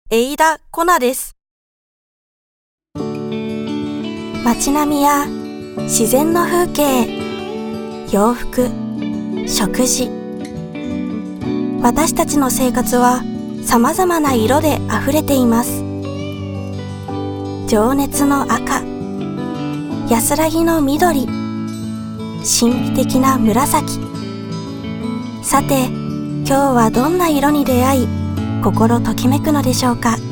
エイダ・コナです。街並みや自然の風景、洋服、食事。私たちの生活は様々な色であふれています。情熱の赤、安らぎの緑、神秘的な紫。さて、今日はどんな色に出会い、心ときめくのでしょうか。